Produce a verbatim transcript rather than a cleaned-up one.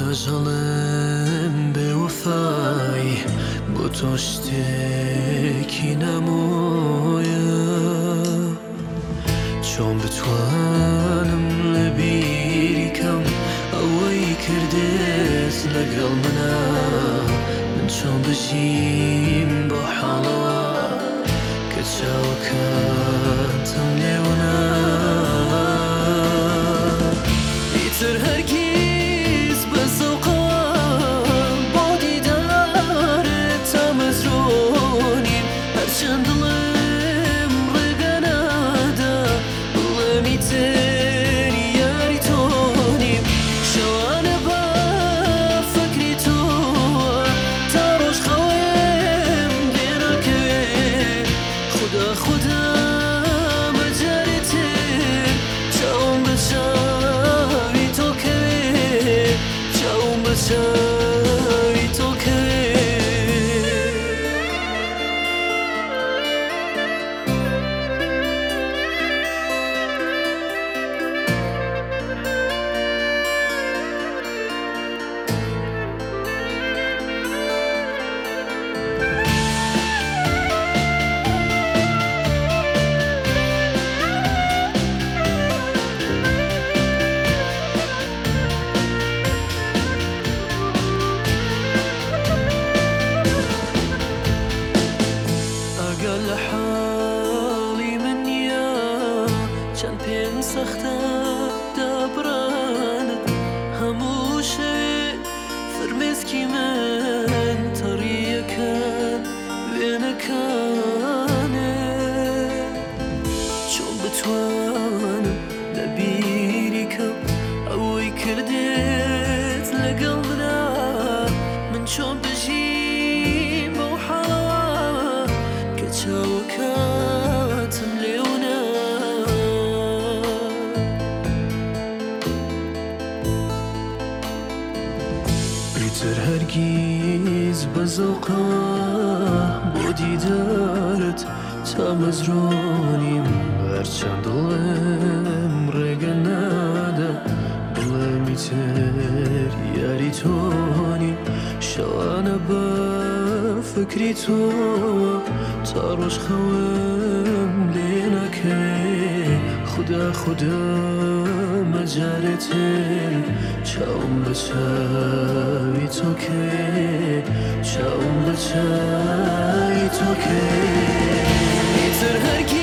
ئەجەڵم بێوەفای بۆ تۆ شتێکی نەمۆیە چۆن بتوانم لە بیری کەم ئەوەی کردێت لەگەڵ منە من چۆن بژیم بۆ حاڵەوە کە چاوەکانتم لێوەنە ئیتر هەرگیز بە زەوقەوە بۆ دیدارت تامەزرۆنیم هەرچەند دڵم ڕێگە نادا بڵێم ئیتر یاری تۆ نیم شەوانە بە فەکری تۆوە تا ڕۆژخەوەم لێ ناکەوێ خودا خودا مەجارێ تر چاوم بە چاوی تۆ کەوێ چاوم بە چاوی تۆ کەوێ ئەگەر لە حاڵی من نییە چەند پێم سەختە دابڕانت هەموو شەوێ فرمێسکی من تەڕیەکەن وێنەکانت چۆن بتوانم لە بیری کەم ئەوەی کردێت لەگەڵ منە من چۆن بژیم بەو حاڵەوە کە چاوەکاتم لێوەنە ئیتر هەرگیز بە زەوقەوە بۆ دیدارت تامەزرۆنیم هەرچەند دڵم ڕێگە نادا بڵێم ئیتر یاری تۆ نیم شەوانە بە فکری تۆوە تا ڕۆژخەوەم لێ ناکەوێ خودا خودا مەجارێ تر چاوم بە چاوی تۆ کەوێ چاوم بە چاوی تۆ کەوێ ئیتر هەرگیز